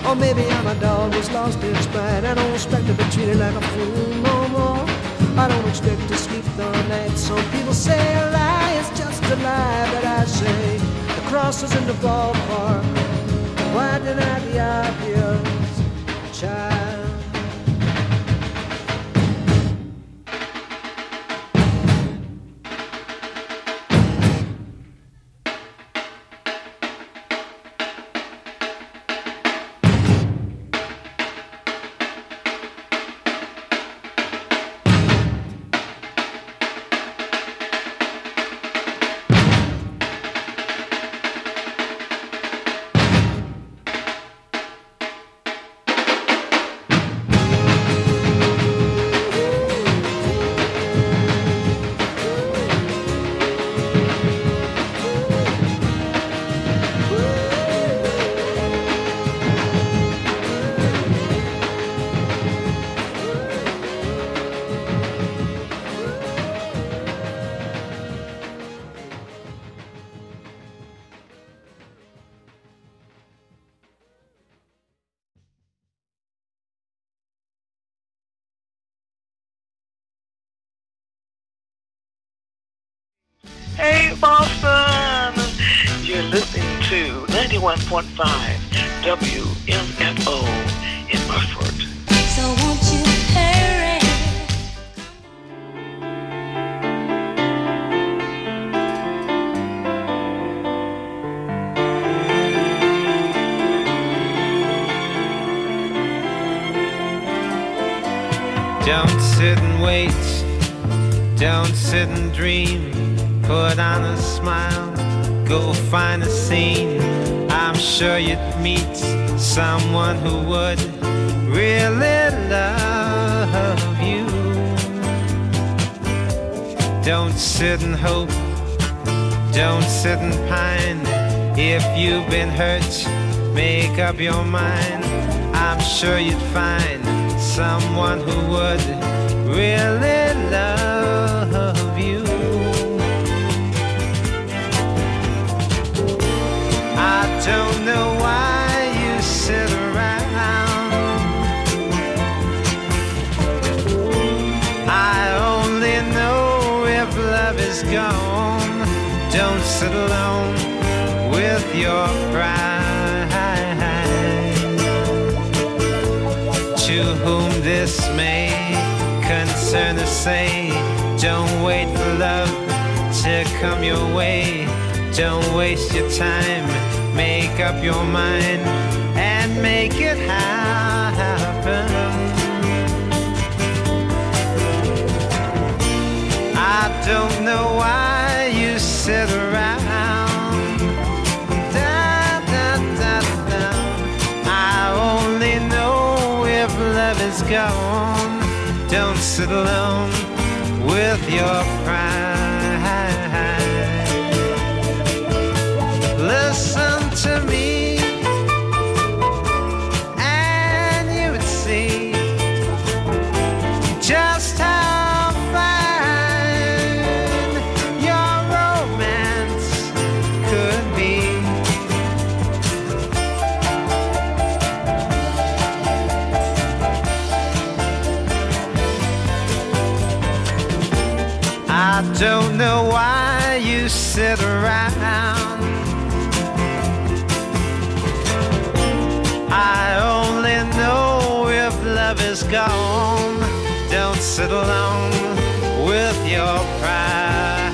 Or maybe I'm a dog that's lost its pride. I don't expect to be treated like a fool no more. I don't expect to sleep the night. Some people say a lie is just a lie, but I say the cross is in the ballpark. Why deny the obvious, child? Hey Boston! You're listening to 91.5 WMFO in Burford. So won't you hurry? Don't sit and wait, don't sit and dream. Put on a smile, go find a scene. I'm sure you'd meet someone who would really love you. Don't sit and hope, don't sit and pine. If you've been hurt, make up your mind. I'm sure you'd find someone who would really love you. I don't know why you sit around. I only know if love is gone. Don't sit alone with your pride. To whom this may concern us, say, don't wait for love to come your way. Don't waste your time, make up your mind and make it happen. I don't know why you sit around. Da, da, da, da. I only know if love is gone. Don't sit alone with your pride. Listen to me, and you would see just how fine your romance could be. I don't know why you sit around. I only know if love is gone. Don't sit alone with your pride.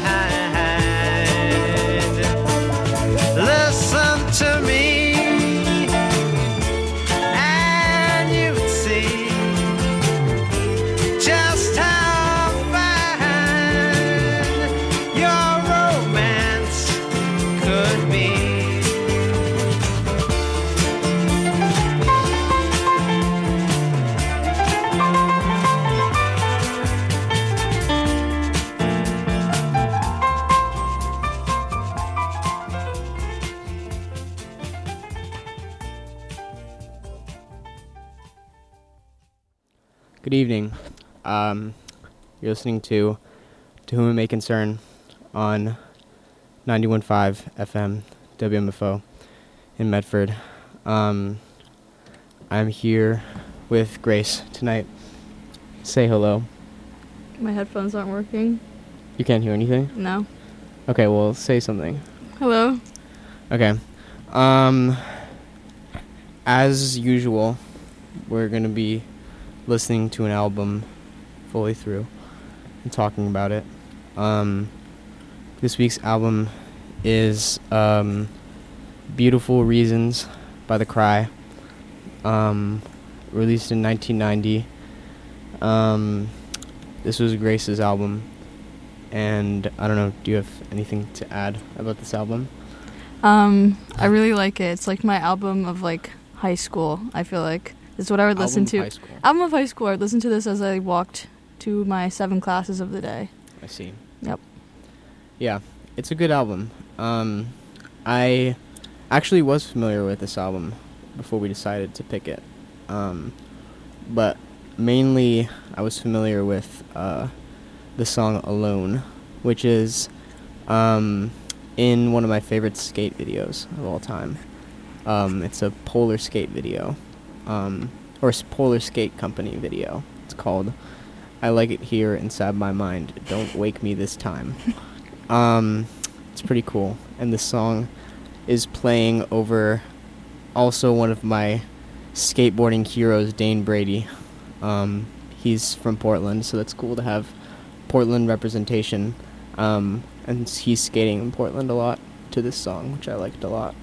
Listen to me, and you'd see just how fine your romance could be. Good evening. You're listening to Whom It May Concern on 91.5 FM WMFO in Medford. I'm here with Grace tonight. Say hello. My headphones aren't working. You can't hear anything? No. Okay, well, say something. Hello. Okay. As usual, we're going to be listening to an album fully through and talking about it. This week's album is Beautiful Reasons by The Cry, released in 1990. This was Grace's album, and I don't know, do you have anything to add about this album? I really like it. It's like my album of like high school, I feel like. It's what I would listen to. Album of high school. I would listen to this as I walked to my 7 classes of the day. I see. Yep. Yeah, it's a good album. I actually was familiar with this album before we decided to pick it. But mainly I was familiar with the song Alone, which is in one of my favorite skate videos of all time. It's a Polar Skate video, or Polar Skate Company video. It's called I Like It Here Inside My Mind, Don't Wake Me This Time. It's pretty cool, and the song is playing over also one of my skateboarding heroes, Dane Brady. He's from Portland, so that's cool to have Portland representation, and he's skating in Portland a lot to this song, which I liked a lot.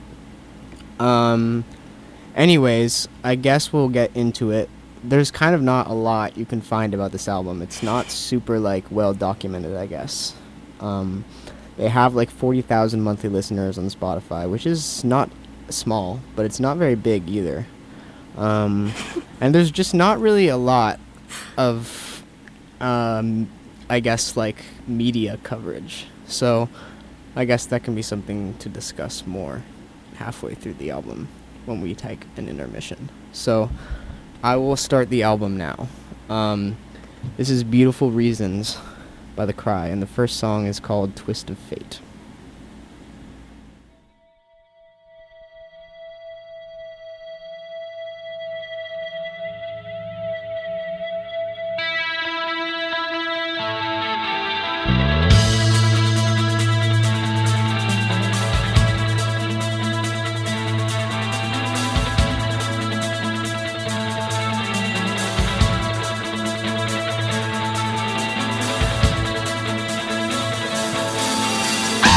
Anyways, I guess we'll get into it. There's kind of not a lot you can find about this album. It's not super, like, well documented, I guess. They have, like, 40,000 monthly listeners on Spotify, which is not small, but it's not very big either. And there's just not really a lot of, I guess, like, media coverage. So I guess that can be something to discuss more halfway through the album when we take an intermission. So I will start the album now. This is Beautiful Reasons by The Cry, and the first song is called Twist of Fate. I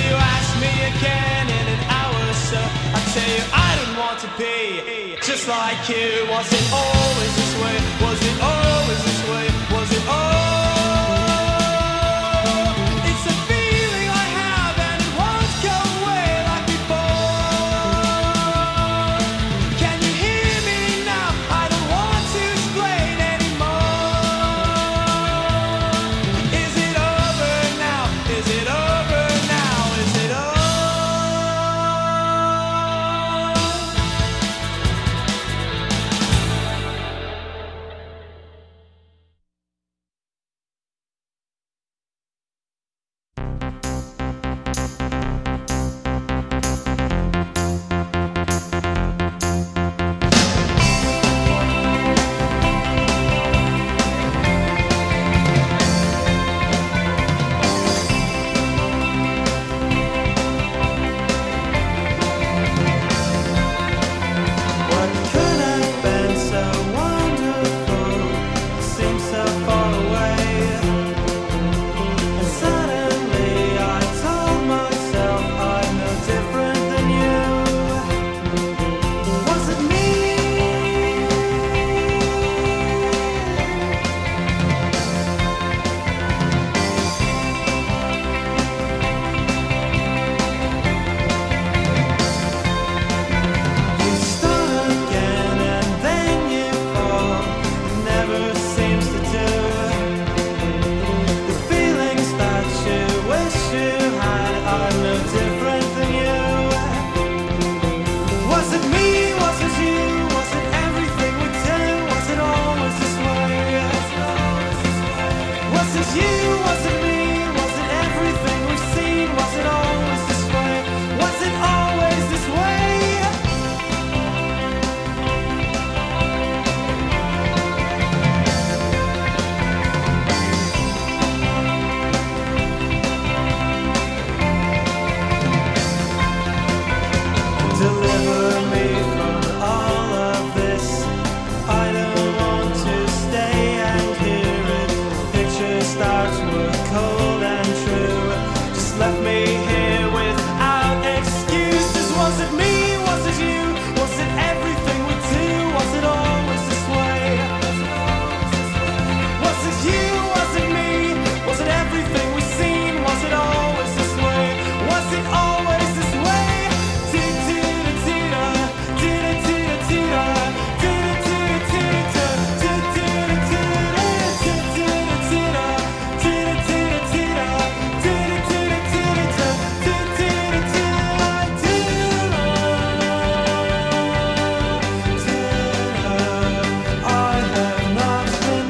you ask me again in an hour, so I tell you I don't want to be just like you. Was it always this way? Was it always this way? Was it always? It's a feeling I have and it won't go away like before. Can you hear me now? I don't want to explain anymore. Is it over now? Is it over now? Is it over? What could have been so wonderful seems so far away. And suddenly I told myself I'm no different than you. Was it me? You start again and then you fall. It never seems to do. The feelings that you wish you had are no different than you. Was it me? Was it you? Was it everything we did? Was it always this way? Was it you? Was it me? Was it everything we've seen? Was it always this way? Was it always this way? Deliver me from all of this. I don't want to stay and hear it. Pictures that were cold and true just left me here without excuses. Was it me? Was it you? Was it everything we do? Was it always this way? Was it you? Was it me? Was it everything we've seen? Was it always this way? Was it always this way? I have not been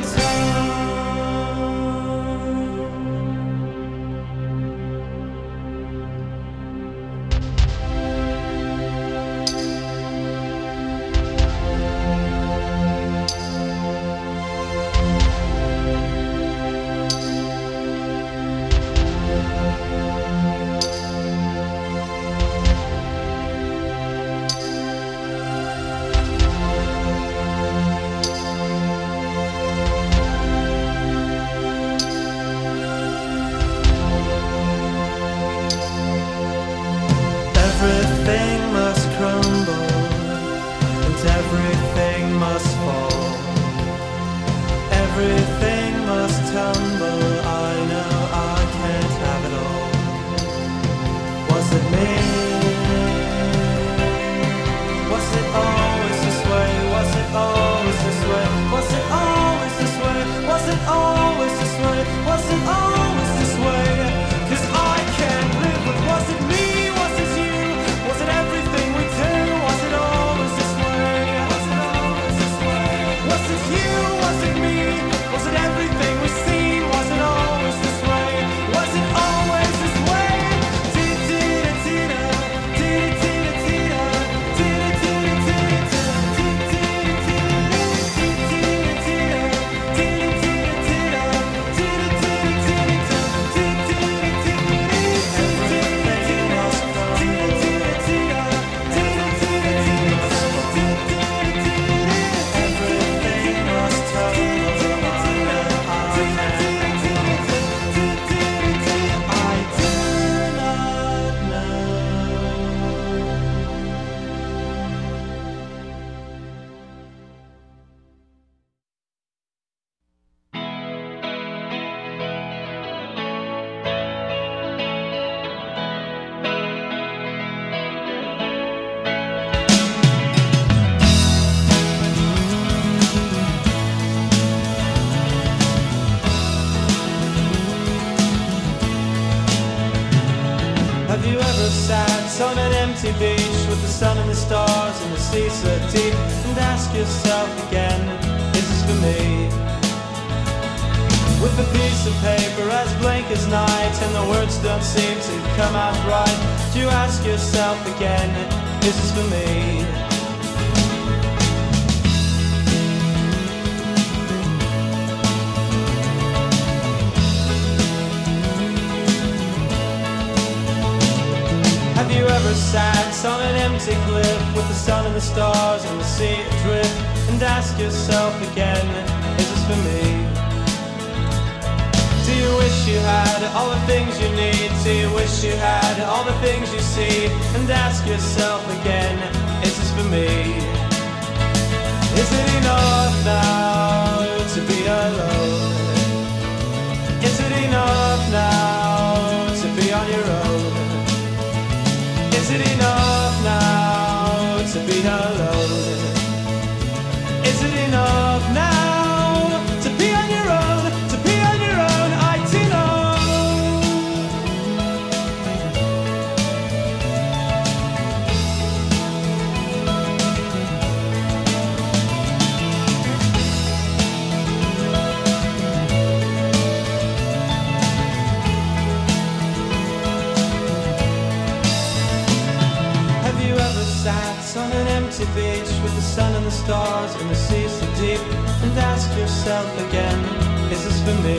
Everything must crumble and everything must fall. Everything must tumble. I know I can't have it all. Was it me? Was it always this way? Was it always this way? Was it always this way? Was it always this way? Was it always this way? 'Cause I can't live with was it me? Was it you? Was it everything we do? Was it always this way? Was it always this way? Was it you? Was it me? Was it everything we've seen? Was it always this way? Was it always this way? Have you ever sat on an empty beach with the sun and the stars and the sea so deep and ask yourself again, is this for me? With a piece of paper as blank as night and the words don't seem to come out right, do you ask yourself again, is this for me? Have you ever sat on an empty cliff with the sun and the stars and the sea adrift and ask yourself again, is this for me? Do you wish you had all the things you need? Do you wish you had all the things you see? And ask yourself again, is this for me? Is it enough now to be alone? Is it enough now to be on your own? Is it enough now to be alone? Is it enough now to be on your own? To be on your own, I do know. Have you ever sat on an empty beach with the sun and the stars and the sea so deep and ask yourself again, is this for me?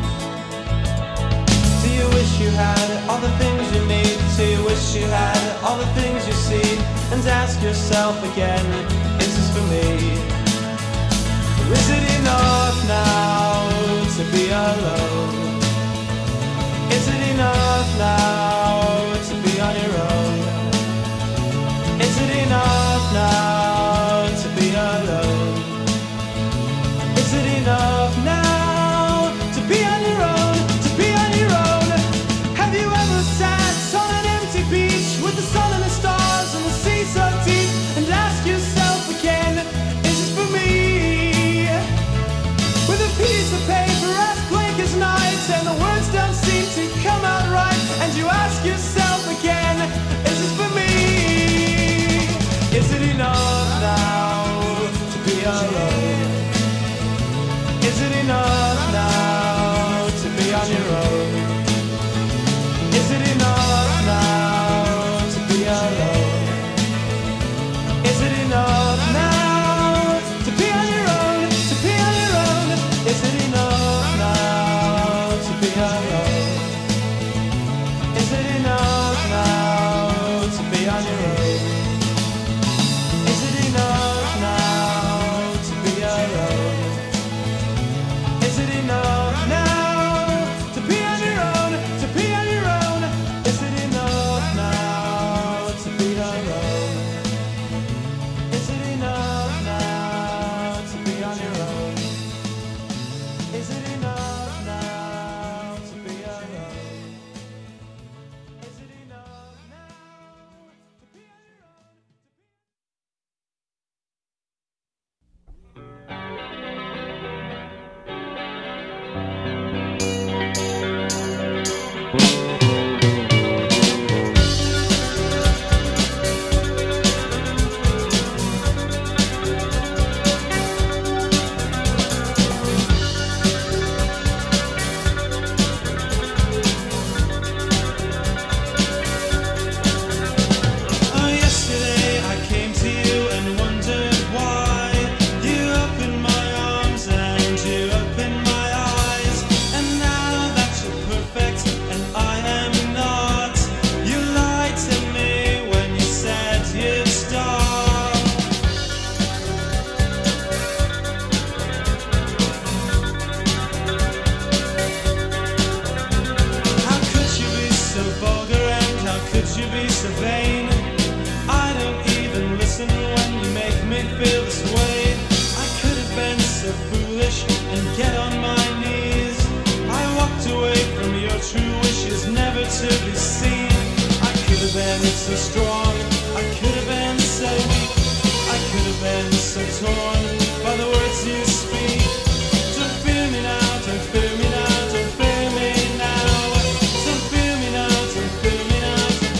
Do you wish you had all the things you need? Do you wish you had all the things you see? And ask yourself again, is this for me? Or is it enough now to be alone? Is it enough now to be on your own? Is it enough now to be alone? Is it enough now to be on your own? To be on your own? Have you ever sat on an empty beach with the sun and the stars and the sea so deep and ask yourself again, is this for me? With a piece of paper as blank as night and the words don't seem to come out right, and you ask yourself again, is this for me? Is it enough now to be alone? Is it enough now to be on your own? Is it enough now to be alone? Is it enough now to be on your own? To be on your own? Is it enough now to be alone? Is it enough now to be on your own? Is it enough now to be alone? Is it enough now to be on your own? To be on your own? Is it enough now to be alone? Is it enough now to be on your own? Is it enough now to be alone? Is it enough now to be on your own? Yesterday I came to you and wondered why. You opened my arms and you opened my eyes, and now that you're perfect and I am not, you lied to me when you said you'd stop. How could you be so vulgar and how could you be so vain? I don't even listen when you make me feel this way. I could have been so foolish and get on my knees. I walked away from your true wishes never to be seen. I could have been so strong, I could have been so weak, I could have been so torn by the words you speak. Don't fear me now, don't fear me now, don't fear me now. Don't fear me now, don't fear me now, don't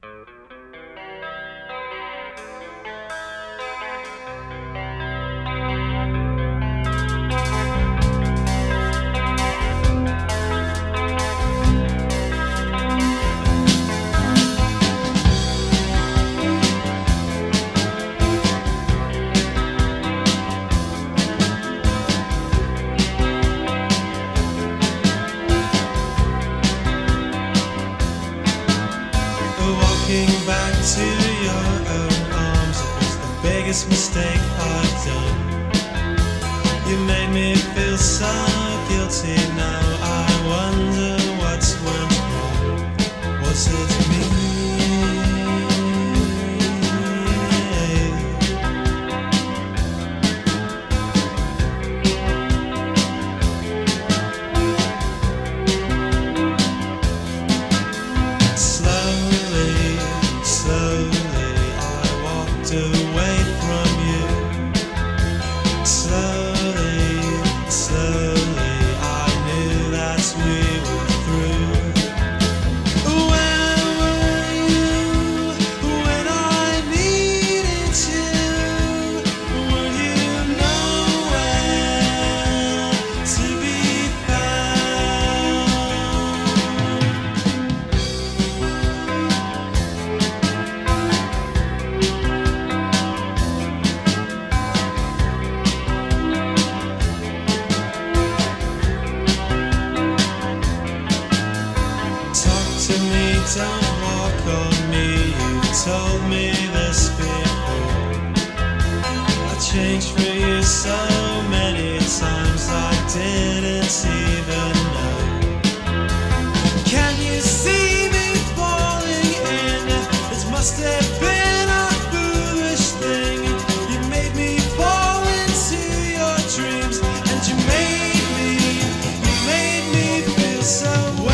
Walking back to your own arms, it was the biggest mistake I've done. You made me feel so guilty. Now I wonder what's went wrong. Was it me? Don't walk on me, you told me this before. I changed for you so many times I didn't even know. Can you see me falling in? It must have been a foolish thing. You made me fall into your dreams, and you made me feel so well.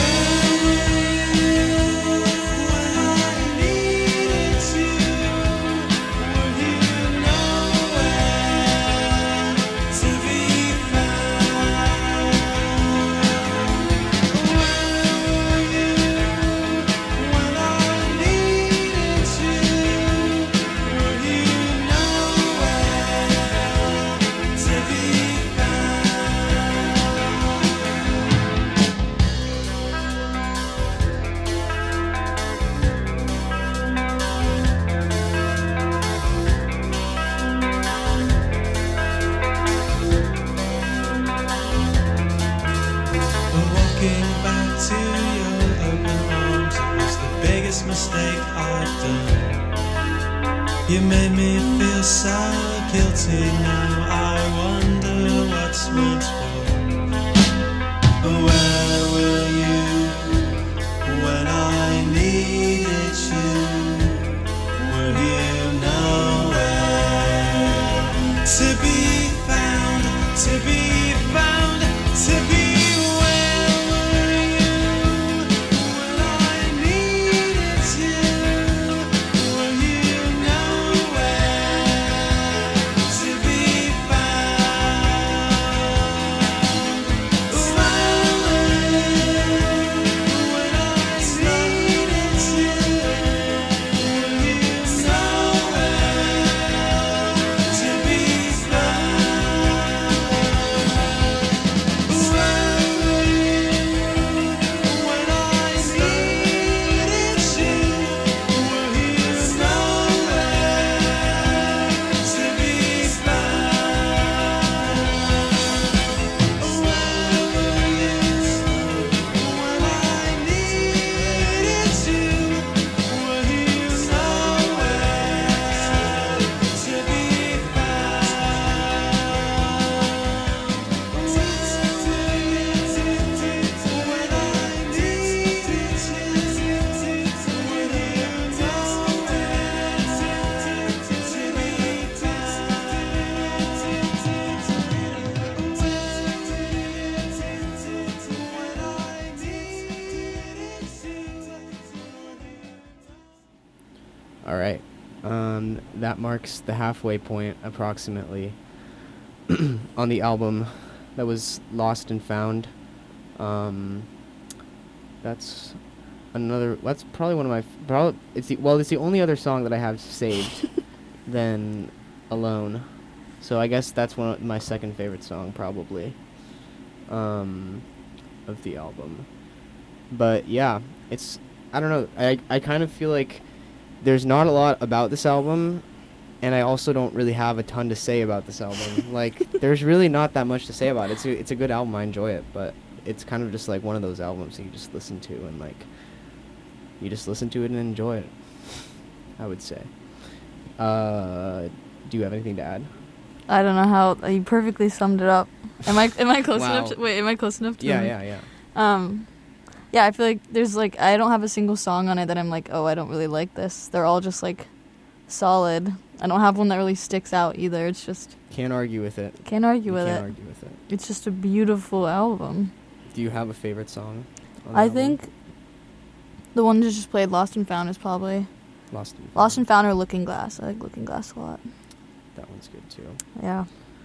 Mistake I've done. You made me feel so guilty. Now I wonder what's went wrong. Where were you when I needed you? Were you nowhere to be found? To be found? To be? Alright, that marks the halfway point, approximately, on the album that was Lost and Found. That's That's probably one of my. It's the only other song that I have saved than Alone. So I guess that's my second favorite song probably. Of the album. But yeah, I don't know. I kind of feel like there's not a lot about this album, and I also don't really have a ton to say about this album. Like, there's really not that much to say about it. It's a good album. I enjoy it, but it's kind of just like one of those albums that you just listen to and like you just listen to it and enjoy it, I would say. Do you have anything to add? I don't know how you perfectly summed it up. Am I close enough? Am I close enough to? Yeah. Yeah, I feel like there's like I don't have a single song on it that I'm like, oh, I don't really like this. They're all just like solid. I don't have one that really sticks out either. It's just can't argue with it. Can't argue with it. It's just a beautiful album. Do you have a favorite song? I think the one that just played, Lost and Found, is probably Lost and Found or Looking Glass. I like Looking Glass a lot. That one's good too. Yeah.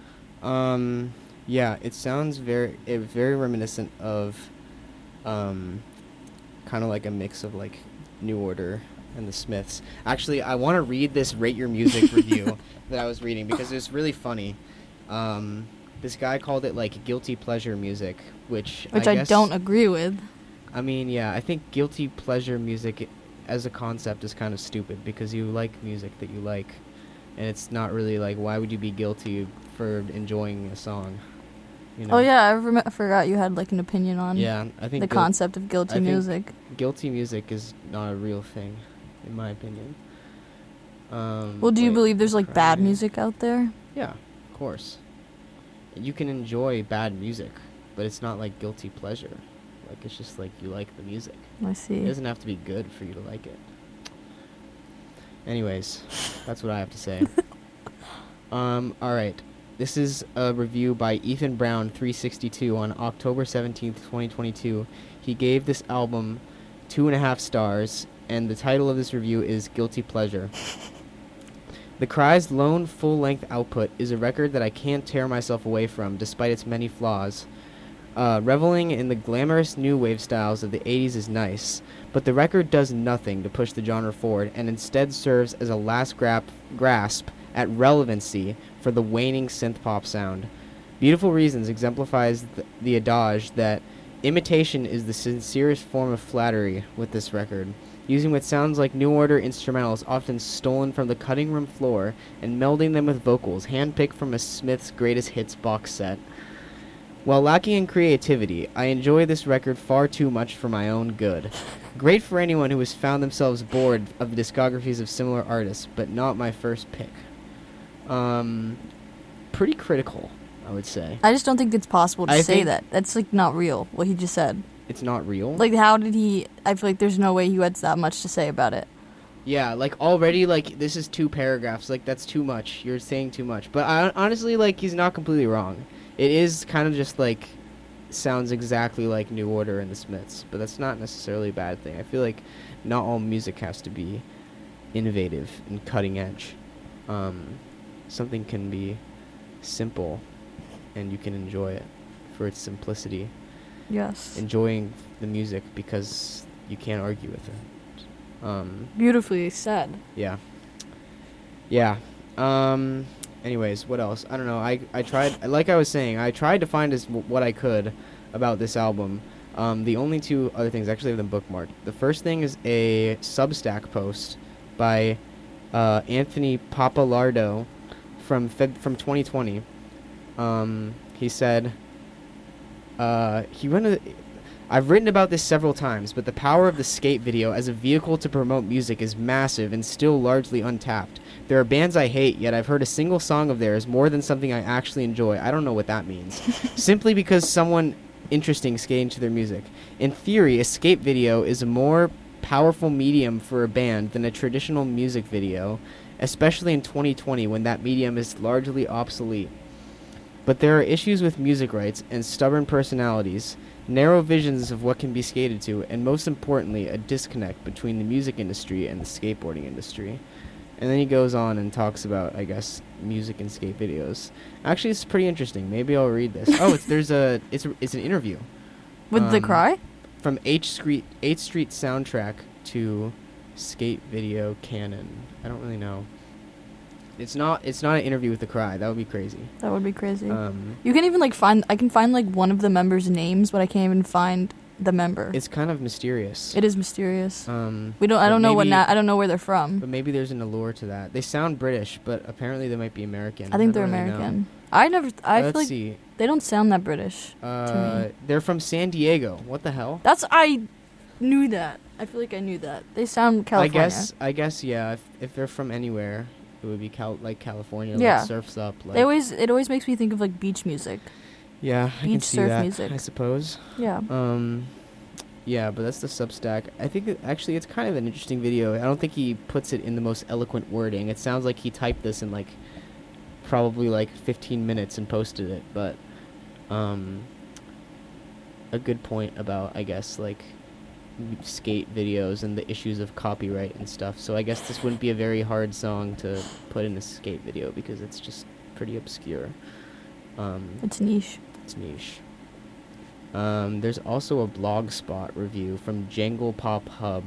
Yeah, it sounds very reminiscent of kind of like a mix of like New Order and the Smiths. Actually, I want to read this Rate Your Music review that I was reading because it was really funny. This guy called it like guilty pleasure music, which I guess, don't agree with. I mean, yeah, I think guilty pleasure music as a concept is kind of stupid because you like music that you like, and it's not really like, why would you be guilty for enjoying a song? You know? Oh yeah, I forgot you had like an opinion on I think the concept of guilty music. Guilty music is not a real thing, in my opinion. Well, do you believe there's like bad music out there? Yeah, of course. You can enjoy bad music, but it's not like guilty pleasure. Like, it's just like you like the music. I see. It doesn't have to be good for you to like it. Anyways, that's what I have to say. All right. This is a review by Ethan Brown 362 on October 17th, 2022. He gave this album 2.5 stars, and the title of this review is Guilty Pleasure. The Cry's lone full-length output is a record that I can't tear myself away from, despite its many flaws. Reveling in the glamorous new wave styles of the 80s is nice, but the record does nothing to push the genre forward, and instead serves as a last grasp at relevancy for the waning synth-pop sound. Beautiful Reasons exemplifies the adage that imitation is the sincerest form of flattery with this record, using what sounds like New Order instrumentals often stolen from the cutting room floor and melding them with vocals handpicked from a Smith's Greatest Hits box set. While lacking in creativity, I enjoy this record far too much for my own good. Great for anyone who has found themselves bored of the discographies of similar artists, but not my first pick. Pretty critical, I would say. I just don't think it's possible to say that. That's like not real, what he just said. It's not real? Like, how did he... I feel like there's no way he had that much to say about it. Yeah, like, already, like, this is 2 paragraphs. Like, that's too much. You're saying too much. But honestly, like, he's not completely wrong. It is kind of just, like, sounds exactly like New Order and the Smiths. But that's not necessarily a bad thing. I feel like not all music has to be innovative and cutting edge. Something can be simple, and you can enjoy it for its simplicity. Yes. Enjoying the music because you can't argue with it. Beautifully said. Yeah. Yeah. Anyways, what else? I don't know. I tried, like I was saying, I tried to find what I could about this album. The only 2 other things, actually I have them bookmarked. The first thing is a Substack post by Anthony Papalardo from 2020. He said, I've written about this several times, but the power of the skate video as a vehicle to promote music is massive and still largely untapped. There are bands I hate, yet I've heard a single song of theirs more than something I actually enjoy. I don't know what that means. Simply because someone interesting skating to their music. In theory, a skate video is a more powerful medium for a band than a traditional music video, especially in 2020 when that medium is largely obsolete. But there are issues with music rights and stubborn personalities, narrow visions of what can be skated to, and most importantly, a disconnect between the music industry and the skateboarding industry. And then he goes on and talks about, I guess, music and skate videos. Actually, it's pretty interesting. Maybe I'll read this. Oh, it's an interview with The Cry. from 8th Street soundtrack to skate video canon. I don't really know. It's not an interview with The Cry. That would be crazy. That would be crazy. You can even like I can find like one of the members' names, but I can't even find the member. It's kind of mysterious. It is mysterious. I don't know where they're from. But maybe there's an allure to that. They sound British, but apparently they might be American. I think they're American. I feel like they don't sound that British to me. They're from San Diego. What the hell? I knew that. I feel like I knew that. They sound California. I guess yeah. If they're from anywhere, it would be like California. Yeah. Like Surf's Up. Like it always makes me think of like beach music. Yeah, I can see surf that, music. I suppose. Yeah. Yeah, but that's the Substack. I think it's kind of an interesting video. I don't think he puts it in the most eloquent wording. It sounds like he typed this in like probably like 15 minutes and posted it, but a good point about, I guess, like skate videos and the issues of copyright and stuff. So I guess this wouldn't be a very hard song to put in a skate video because it's just pretty obscure. It's niche. It's niche. There's also a Blogspot review from Jangle Pop Hub.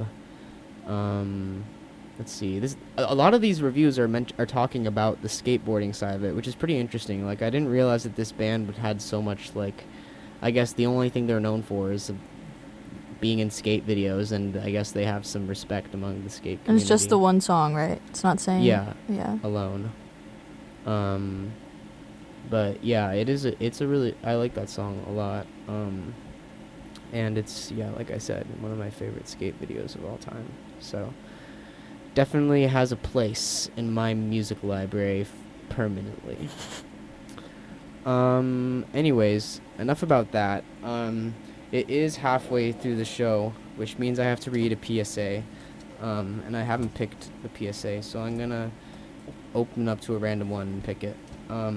Let's see. A lot of these reviews are talking about the skateboarding side of it, which is pretty interesting. Like, I didn't realize that this band had so much, like, I guess the only thing they're known for is being in skate videos, and I guess they have some respect among the skate community. And it's just the one song, right? It's not saying... Yeah. Alone. But yeah, it's a really, I like that song a lot. And it's, yeah, like I said, one of my favorite skate videos of all time. So definitely has a place in my music library permanently. Anyways, enough about that. It is halfway through the show, which means I have to read a PSA. And I haven't picked the PSA, so I'm gonna open up to a random one and pick it.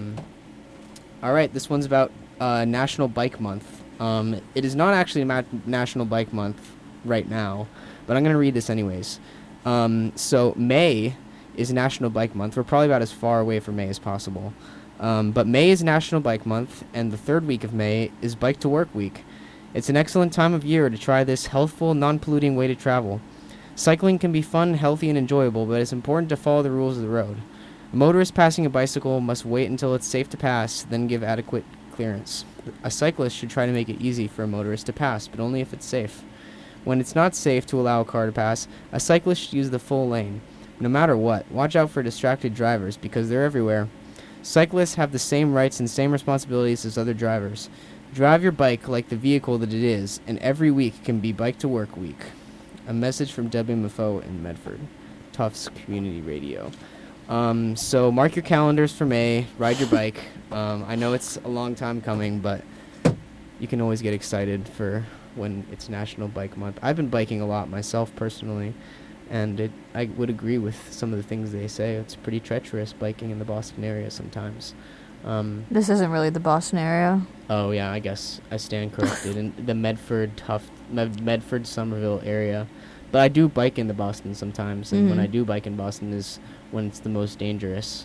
Alright, this one's about National Bike Month. It is not actually National Bike Month right now, but I'm going to read this anyways. So May is National Bike Month. We're probably about as far away from May as possible. But May is National Bike Month, and the third week of May is Bike to Work Week. It's an excellent time of year to try this healthful, non-polluting way to travel. Cycling can be fun, healthy, and enjoyable, but it's important to follow the rules of the road. A motorist passing a bicycle must wait until it's safe to pass, then give adequate clearance. A cyclist should try to make it easy for a motorist to pass, but only if it's safe. When it's not safe to allow a car to pass, a cyclist should use the full lane. No matter what, watch out for distracted drivers, because they're everywhere. Cyclists have the same rights and same responsibilities as other drivers. Drive your bike like the vehicle that it is, and every week can be Bike to Work Week. A message from WMFO in Medford. Tufts Community Radio. So mark your calendars for May, ride your bike. I know it's a long time coming, but you can always get excited for when it's National Bike Month. I've been biking a lot myself personally, and I would agree with some of the things they say. It's pretty treacherous biking in the Boston area sometimes. This isn't really the Boston area. Oh yeah, I guess I stand corrected. In the Medford, Somerville area. But I do bike in the Boston sometimes, and when I do bike in Boston is when it's the most dangerous.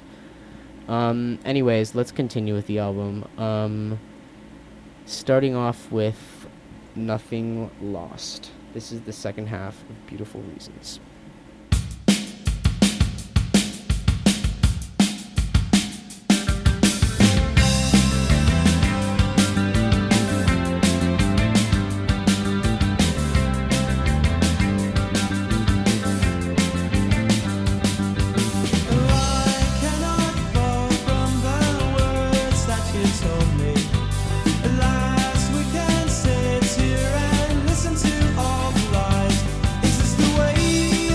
Anyways, let's continue with the album. Starting off with Nothing Lost. This is the second half of Beautiful Reasons. Listen to all the lies. Is this the way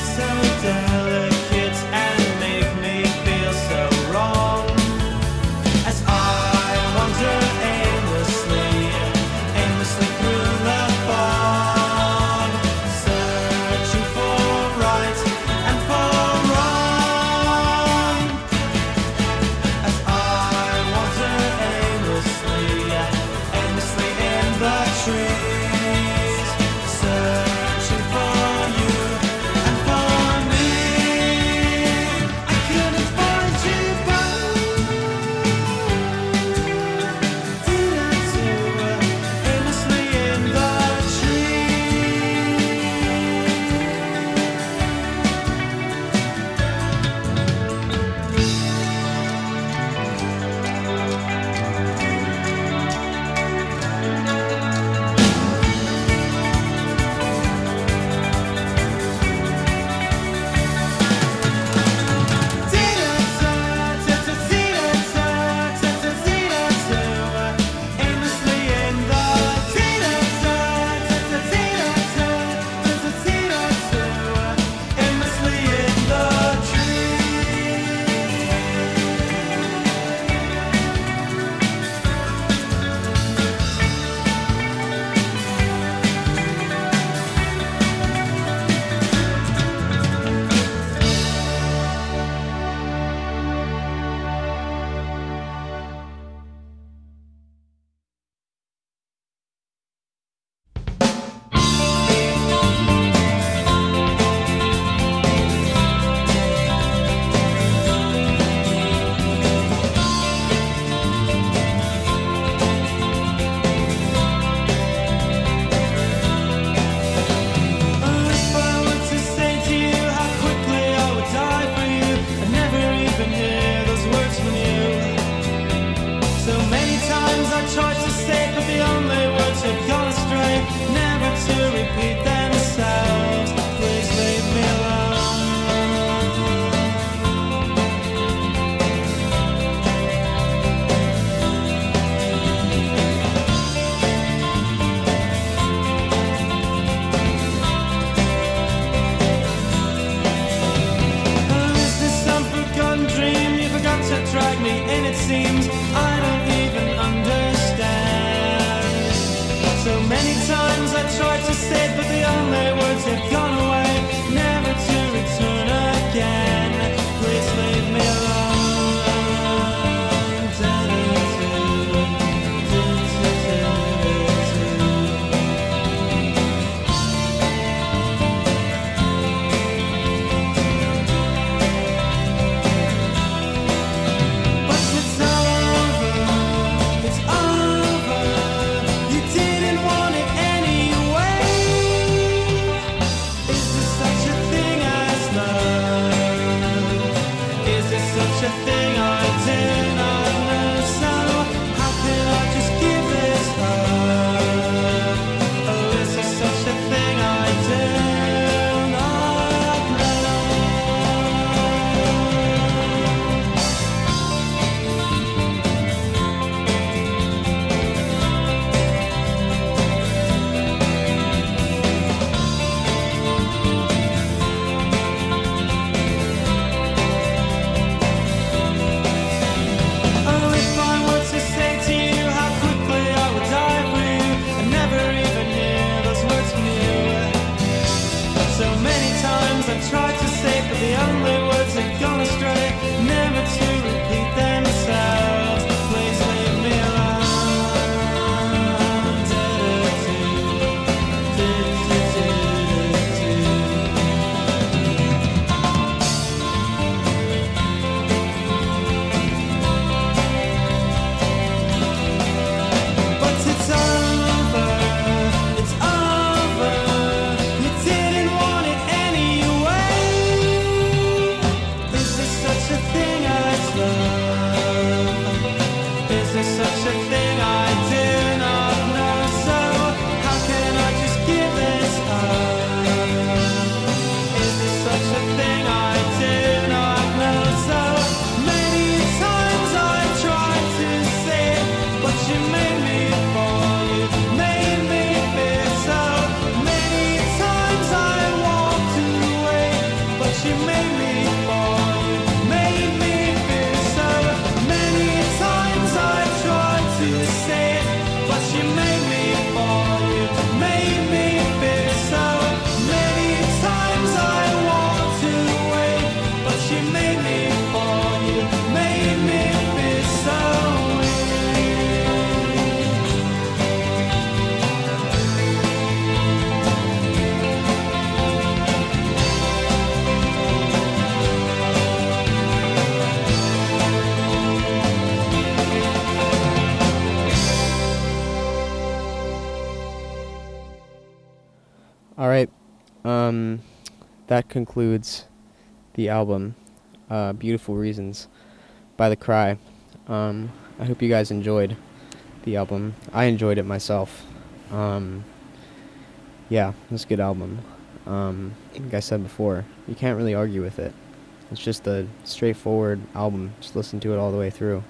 so delicate and make me feel so wrong. As I wander aimlessly through the fog, searching for right and for wrong. As I wander aimlessly in the trees, searching for you and for me. I couldn't find you, but did I too, aimlessly in the that concludes the album, Beautiful Reasons by The Cry. I hope you guys enjoyed the album. I enjoyed it myself. Yeah, it's a good album. Like I said before, you can't really argue with it. It's just a straightforward album. Just listen to it all the way through.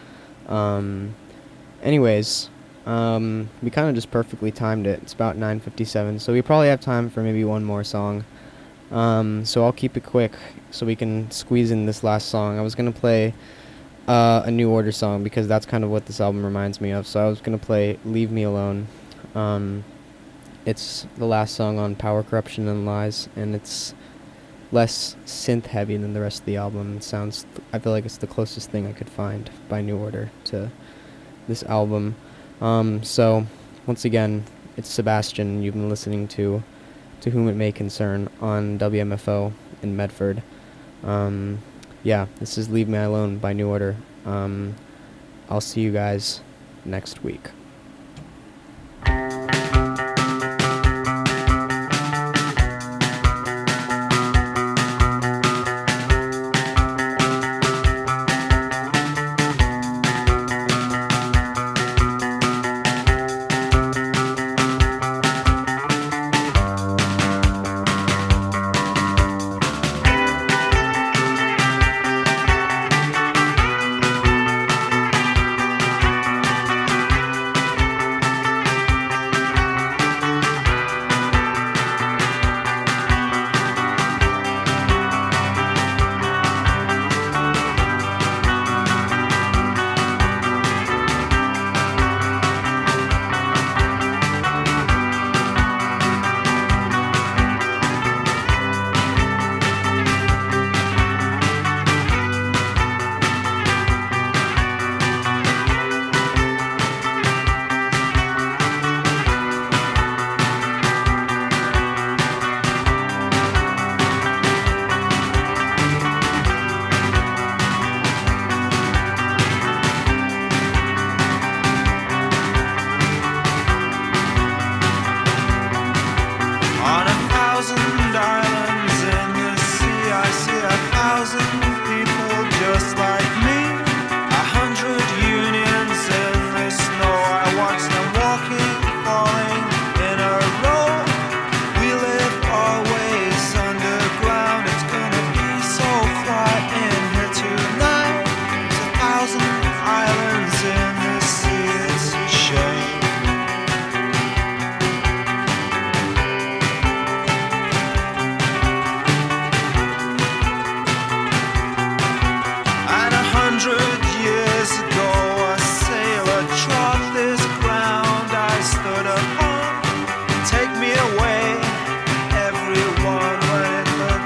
Anyways, we kind of just perfectly timed it. It's about 9:57, so we probably have time for maybe one more song. So I'll keep it quick so we can squeeze in this last song. I was going to play a New Order song because that's kind of what this album reminds me of. So I was going to play Leave Me Alone. It's the last song on Power, Corruption, and Lies, and it's less synth heavy than the rest of the album. It sounds, I feel like it's the closest thing I could find by New Order to this album. So once again, it's Sebastian. You've been listening to Whom It May Concern on WMFO in Medford. Yeah, this is Leave Me Alone by New Order. I'll see you guys next week.